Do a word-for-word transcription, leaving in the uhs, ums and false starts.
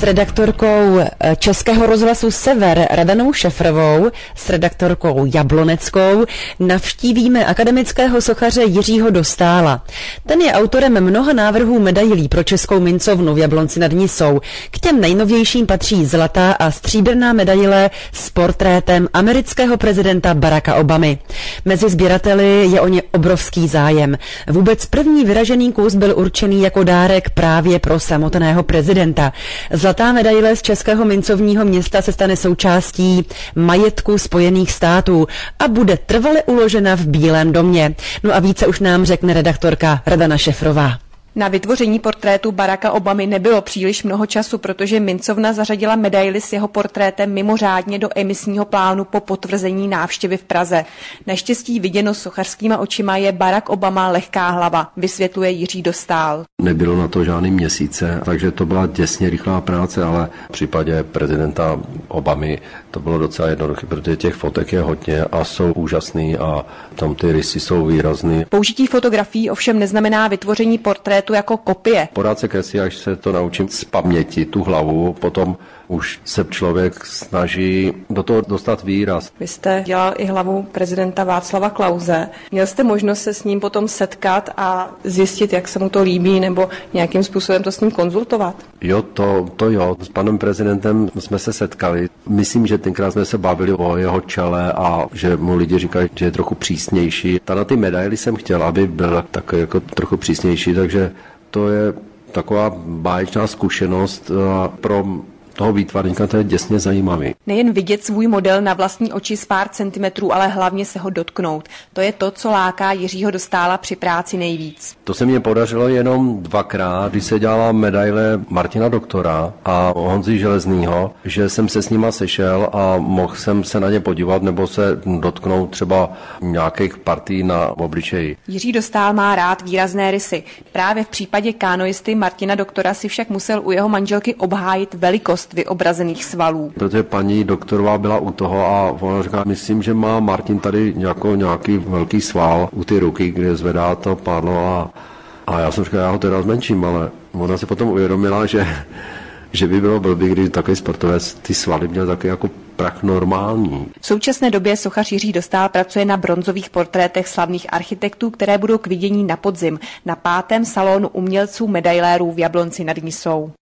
s redaktorkou Českého rozhlasu Sever Radanou Šefrovou, s redaktorkou Jabloneckou navštívíme akademického sochaře Jiřího Dostála. Ten je autorem mnoha návrhů medailí pro Českou mincovnu v Jablonci nad Nisou. K těm nejnovějším patří zlatá a stříbrná medaile s portrétem amerického prezidenta Baracka Obamy. Mezi sběrateli je o ně obrovský zájem. Vůbec první vyražený kus byl určený jako dárek právě pro samotného prezidenta. Zlatá medaile z Českého mincovního města se stane součástí majetku Spojených států a bude trvale uložena v Bílém domě. No a více už nám řekne redaktorka Radana Šefrová. Na vytvoření portrétu Baracka Obamy nebylo příliš mnoho času, protože mincovna zařadila medaili s jeho portrétem mimořádně do emisního plánu po potvrzení návštěvy v Praze. Naštěstí viděno sochařskýma očima je Barack Obama lehká hlava, vysvětluje Jiří Dostál. Nebylo na to žádný měsíce, takže to byla těsně rychlá práce, ale v případě prezidenta Obamy to bylo docela jednoduché, protože těch fotek je hodně a jsou úžasný a tam ty rysy jsou výrazný. Použití fotografií ovšem neznamená vytvoření portrétu jako kopie. Pořád se kreslí, až se to naučím z paměti, tu hlavu, potom už se člověk snaží do toho dostat výraz. Vy jste dělal i hlavu prezidenta Václava Klause. Měl jste možnost se s ním potom setkat a zjistit, jak se mu to líbí, nebo nějakým způsobem to s ním konzultovat? Jo, to, to jo. S panem prezidentem jsme se setkali. Myslím, že tenkrát jsme se bavili o jeho čele a že mu lidi říkají, že je trochu přísnější. Ta na ty medaily jsem chtěl, aby byl tak jako trochu přísnější, takže to je taková báječná zkušenost pro toho výtvarníka, to je děsně zajímavý. Nejen vidět svůj model na vlastní oči z pár centimetrů, ale hlavně se ho dotknout. To je to, co láká Jiřího Dostála při práci nejvíc. To se mně podařilo jenom dvakrát, když se dělala medaile Martina Doktora a Honzy Železnýho, že jsem se s nima sešel a mohl jsem se na ně podívat nebo se dotknout třeba nějakých partí na obličeji. Jiří Dostál má rád výrazné rysy. Právě v případě kanoisty Martina Doktora si však musel u jeho manželky obhájit velikost vyobrazených svalů. Protože paní doktorová byla u toho a ona říká, myslím, že má Martin tady nějakou, nějaký velký sval u ty ruky, kde zvedá to pádlo a, a já jsem říkal, já ho teda zmenším, ale ona se potom uvědomila, že, že by bylo blbý, když takový sportovec ty svaly měl taky jako prach normální. V současné době sochař Jiří Dostál pracuje na bronzových portrétech slavných architektů, které budou k vidění na podzim na pátém salonu umělců medailérů v Jablonci nad Nisou.